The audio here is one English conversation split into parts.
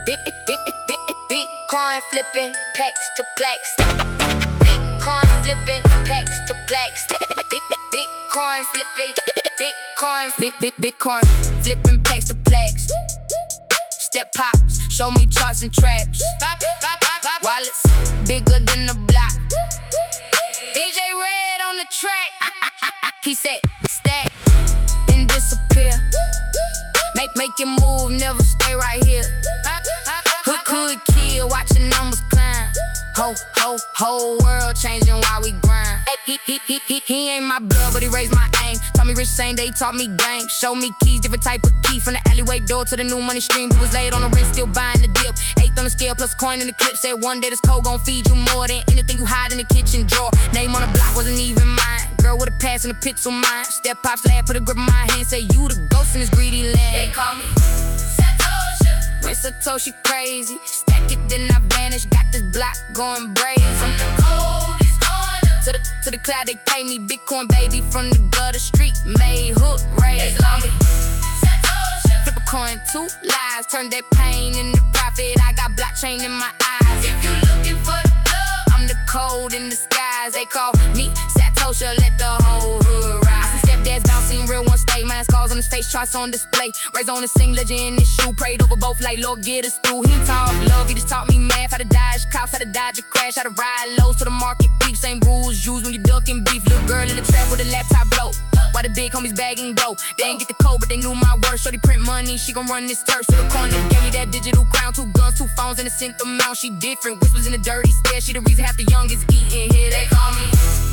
Bitcoin flipping packs to blacks. Bitcoin flipping packs to blacks. Bitcoin flipping. Bitcoin flipping packs to blacks. Step pops, show me charts and traps. Wallets bigger than the block. DJ Red on the track. He said stack, then disappear. Make your move, never stay right here. Hood kill, watching numbers climb. Whole world changing while we grind. He ain't my blood, but he raised my aim. Taught me rich same day, taught me game. Show me keys, different type of key. From the alleyway door to the new money stream. He was laid on the wrist, still buying the dip. Eighth on the scale, plus coin in the clip. Said one day this code gon' feed you more than anything you hide in the kitchen drawer. Name on the block wasn't even mine. Girl with a pass in the pits on mine. Step pops laugh, put a grip in my hand. Say you the ghost in this greedy land. They call me Satoshi. When Satoshi crazy, stack it then I vanish. Got this block going brazy. From the coldest corner to the cloud, they pay me Bitcoin, baby. From the gutter street, made hook raise. They call me Satoshi. Flip a coin, 2 lives, turn that pain into profit. I got blockchain in my eyes. If you looking for the love, I'm the code in the skies. They call me Satoshi, let the whole hood rise. Stepdad's bouncing, real one stay. Man's scars on his face, charts on display. Raised on the sing, legend in his shoe. Prayed over both like Lord get us through. He taught love, he just taught me math. How to dodge cops, how to dodge a crash. How to ride lows to the market peep. Same rules used when you ducking beef. Little girl in the trap with a laptop blow. Why the big homies bagging dough? They ain't get the code, but they knew my worth. Shorty print money, she gon' run this turf. To the corner, gave me that digital crown. 2 guns, 2 phones, and a cent amount. She different, whispers in the dirty stare. She the reason half the youngest eating here. They call me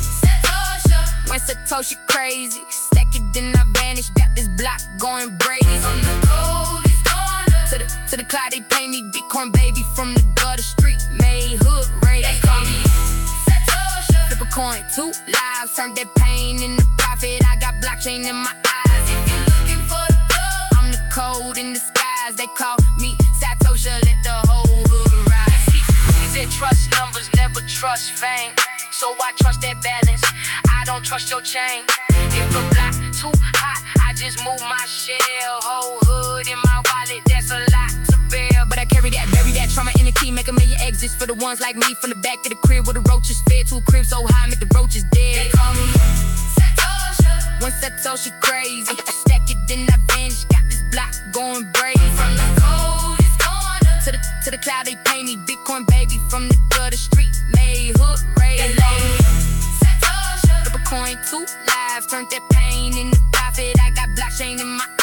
Satoshi. When Satoshi crazy, stack it then I vanish. Got this block going brazy. From the coldest corner to the cloud, they pay me Bitcoin, baby. From the gutter street, made hood raise. They call me Satoshi. Flip a coin, 2 lives, turn that pain into profit. I got blockchain in my eyes. If you're looking for the love, I'm the code in the skies. They call me Satoshi, let the whole hood rise. He said trust numbers, never trust fame. So I trust that balance, I don't trust your chain. If the block too hot, I just move my shell. Whole hood in my wallet, that's a lot to bear. But I carry that, bury that trauma in the key. Make a million exits for the ones like me. From the back of the crib where the roaches fed to a crib so high, make the roaches dead. They call me Satoshi. When Satoshi crazy, I stack it then I vanish. Got this block going brazy. From the coldest corner to the cloud, they pay me Bitcoin, baby. From the gutter street, made hood raise. They call me Satoshi. Flip a coin, 2 lives, turned that pain into profit. I got blockchain in my